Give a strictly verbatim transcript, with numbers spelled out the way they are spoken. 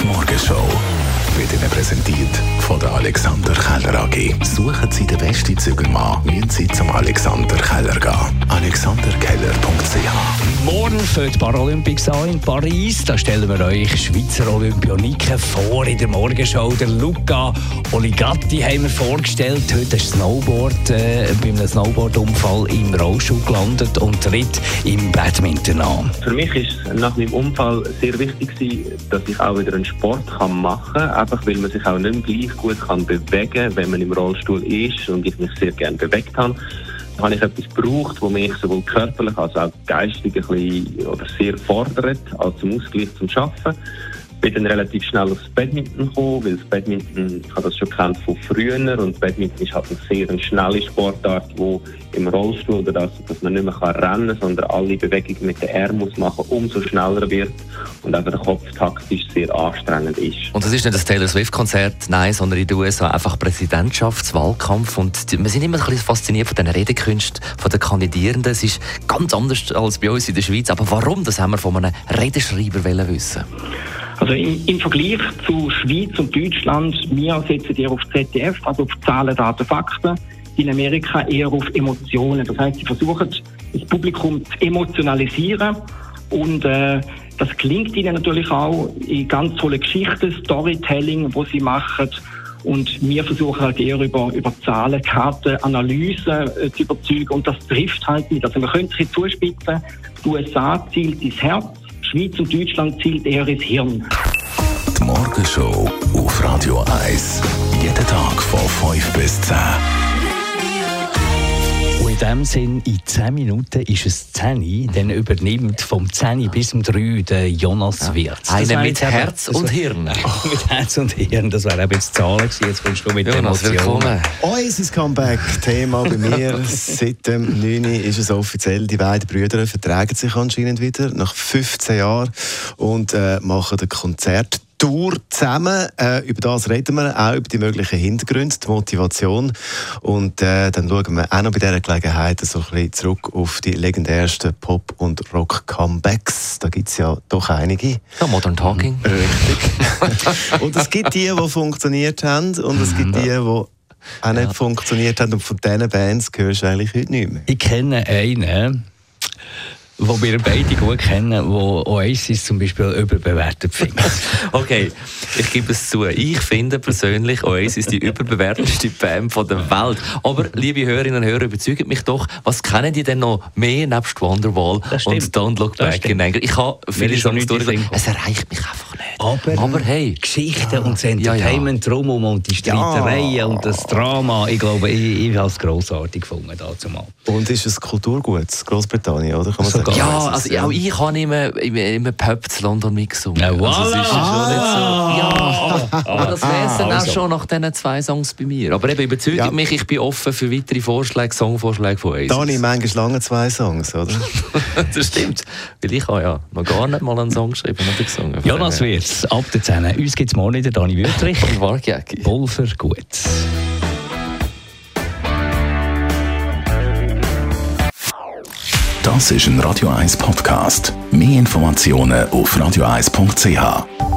Morgenshow wird Ihnen präsentiert von der Alexander Keller A G. Suchen Sie den besten Zügelmann, müssen Sie zum Alexander Keller gehen. alexander keller punkt c h. Morgen fängt die Paralympics an in Paris. Da stellen wir euch Schweizer Olympioniken vor in der Morgenshow. Der Luca Oligatti haben wir vorgestellt. Heute ist Snowboard, äh, bei einem Snowboardunfall im Rollstuhl gelandet und tritt im Badminton an. Für mich ist nach meinem Unfall sehr wichtig gewesen, dass ich auch wieder einen Sport kann machen kann, einfach weil man sich auch nicht mehr gleich gut kann bewegen kann, wenn man im Rollstuhl ist und ich mich sehr gerne bewegt habe. Da habe ich etwas gebraucht, das mich sowohl körperlich als auch geistig ein bisschen oder sehr fordert, als zum Ausgleich zum Arbeiten. Ich bin dann relativ schnell aufs Badminton gekommen, weil das Badminton, ich habe das schon kennt von früher, und Badminton ist halt eine sehr eine schnelle Sportart, wo im Rollstuhl, oder das, dass man nicht mehr kann rennen kann, sondern alle Bewegungen mit den Armen muss machen, umso schneller wird und einfach der Kopf taktisch sehr anstrengend ist. Und das ist nicht das Taylor Swift-Konzert, nein, sondern in den U S A einfach Präsidentschaftswahlkampf, und wir sind immer ein bisschen fasziniert von den Redekünsten der Kandidierenden. Es ist ganz anders als bei uns in der Schweiz, aber warum, das haben wir von einem Redeschreiber wissen. Also im, im Vergleich zu Schweiz und Deutschland, wir setzen eher auf Z D F, also auf Zahlen, Daten, Fakten. In Amerika eher auf Emotionen. Das heisst, sie versuchen, das Publikum zu emotionalisieren. Und äh, das gelingt ihnen natürlich auch in ganz tolle Geschichten, Storytelling, wo sie machen. Und wir versuchen halt eher über, über Zahlen, Karten, Analysen äh, zu überzeugen. Und das trifft halt nicht. Also man könnte sich zuspitzen, die U S A zielt ins Herz, Schweiz und Deutschland zielt eher ins Hirn. Die Morgenshow auf Radio eins. Jeden Tag von fünf bis zehn. Und in diesem Sinn, in zehn Minuten ist es zehn, dann übernimmt vom zehn bis zum drei der Jonas Wirz. Einer mit Herz und Hirn. Oh, mit Herz und Hirn, das wäre eben jetzt Zahlen gewesen. Jetzt kommst du mit Jonas, Emotionen. willkommen. Unser Comeback-Thema bei mir. Seit dem neun ist es offiziell. Die beiden Brüder vertragen sich anscheinend wieder nach fünfzehn Jahren und äh, machen ein Konzert. Tour zusammen. Äh, über das reden wir, auch über die möglichen Hintergründe, die Motivation. Und äh, dann schauen wir auch noch bei dieser Gelegenheit so ein bisschen zurück auf die legendärsten Pop- und Rock-Comebacks. Da gibt es ja doch einige. Ja, Modern Talking. Richtig. Und es gibt die, die funktioniert haben, und es gibt die, die auch nicht ja. funktioniert haben. Und von diesen Bands hörst du eigentlich heute nicht mehr. Ich kenne einen, wo wir beide gut kennen, wo Oasis zum Beispiel überbewertet findet. Okay, ich gebe es zu. Ich finde persönlich Oasis die überbewertendste Band von der Welt. Aber, liebe Hörerinnen und Hörer, überzeugt mich doch, was kennen die denn noch mehr nebst Wonderwall und Don't Look Back in Anger? Ich habe viele Songs durchgehört. Es erreicht mich einfach nicht. Aber, Aber hey, Geschichten ja. und das Entertainment ja, ja. drumherum und die Streitereien ja. und das Drama, ich glaube, ich, ich habe es grossartig gefunden dazu mal. Und ist es Kulturgut, Großbritannien, oder? Kann man sagen? Ja, also ja, auch ich habe immer im Pub zu London mitgesungen. Ja, voilà. Also es ist ja schon nicht so. Ja, ah, aber das wäre es dann also. auch schon nach diesen zwei Songs bei mir. Aber eben überzeugt ja. mich, ich bin offen für weitere Vorschläge, Songvorschläge von Oasis. Dani, manchmal lange zwei Songs, oder? Das stimmt. Weil ich habe ja noch gar nicht mal einen Song geschrieben oder gesungen. Jonas Wirz, ab der zehn. Uns gibt es morgen den Dani Wüttrich. Und Wargjägi. Pulver gut. Das ist ein Radio eins Podcast. Mehr Informationen auf radio eins punkt c h.